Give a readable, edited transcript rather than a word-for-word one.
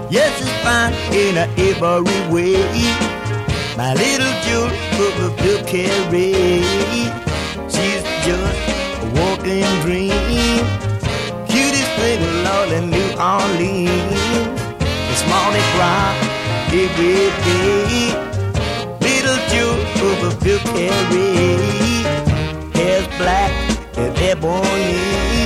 Yes, it's fine in every way. My little Jewel will carry. She's just a walking dream. Cutest thing in all in New Orleans. It's Mardi Gras every day. Little Jewel will carry. Hair's black and ebony.